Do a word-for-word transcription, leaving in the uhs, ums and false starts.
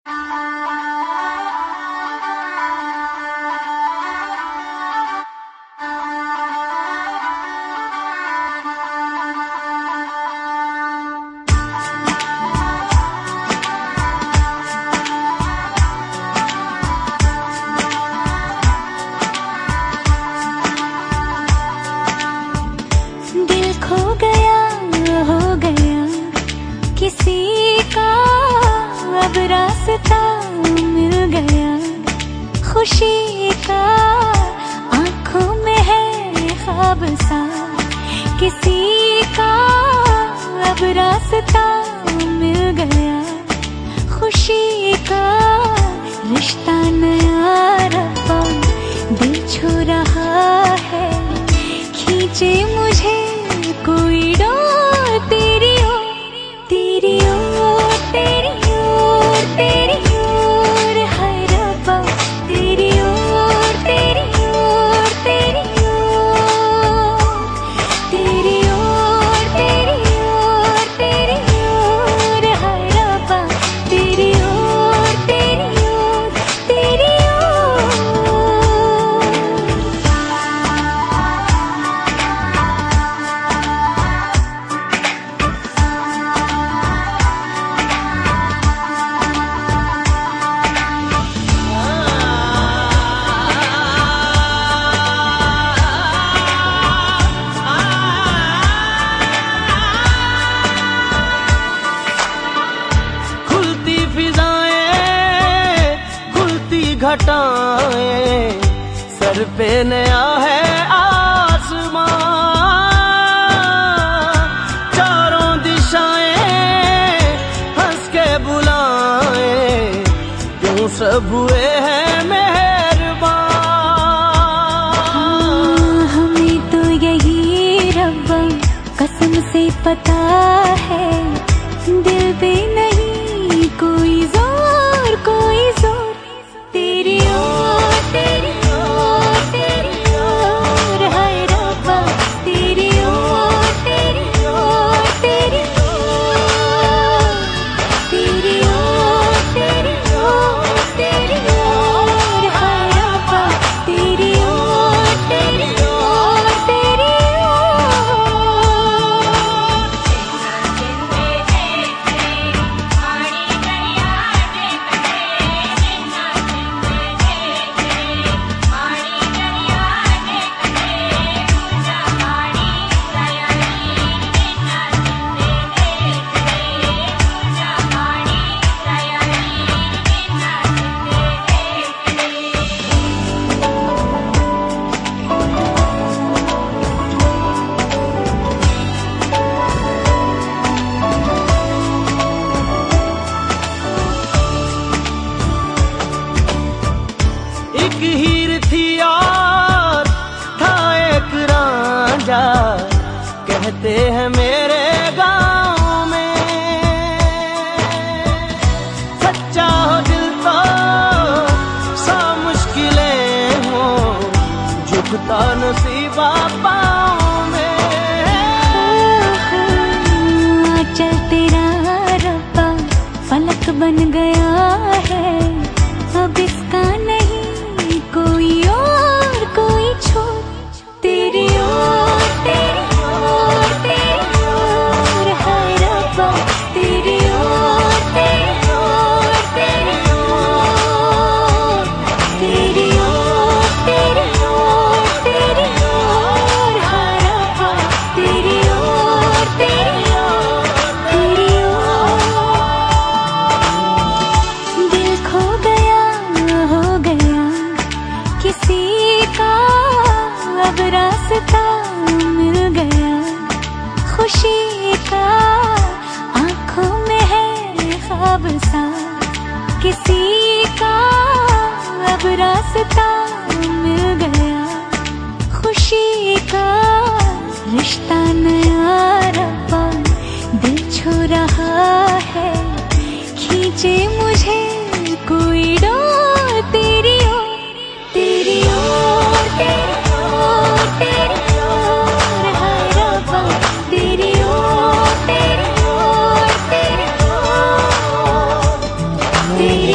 खुशी का आंखों में है ख्वाब सा, किसी का अब रास्ता मिल गया। खुशी का रिश्ता नया रब्बा दिल छू रहा है, खींचे मुझे कोई डोर तेरी ओर, तेरी ओर, तेरी ओर, तेरी ओर, हाय रब्बा तेरी ओर, तेरी ओर, तेरी ओर, तेरी ओर, तेरी ओर, तेरी ओर, हाय रब्बा तेरी ओर, तेरी ओर, तेरी ओर। घटाएं सर पे नया है आसमां, चारों दिशाएं हंस के बुलाएं, क्यों सब हुए हैं मेहरबान। हमें तो यही रब्बा कसम से पता है, दिल पे नहीं कोई जोर, कोई जोर, तेरी ओर, तेरी ओर, तेरी ओर, हाय रब्बा तेरी ओर, तेरी ओर, तेरी ओर, तेरी ओर, तेरी ओर, तेरी ओर, हाय रब्बा तेरी ओर, तेरी ओर, तेरी ओर। एक हीर थी और था एक रांझा, कहते हैं मेरे गांव में, सच्चा हो दिल तो सा मुश्किलें हो, झुकता नसीबा पाँव में। चल तेरा रब्बा फलक बन गया है, अब इसका नहीं कोई और कोई छोर, तेरी ओर, तेरी ओर, तेरी ओर, हाय रब्बा तेरी ओर, तेरी ओर, तेरी ओर, तेरी ओर, तेरी ओर, तेरी ओर, हाय रब्बा तेरी ओर, तेरी ओर, तेरी ओर। दिल खो गया हो गया, किसी का अब रास्ता मिल गया। खुशी का आंखों में है ख्वाब सा, किसी का अब रास्ता मिल गया। खुशी का रिश्ता नया रब्बा दिल छू रहा है, खींचे मुझे कोई डोर तेरी ओर, तेरी ओर, तेरी ओर, तेरी ओर, हाय रब्बा तेरी ओर, तेरी ओर, तेरी ओर, तेरी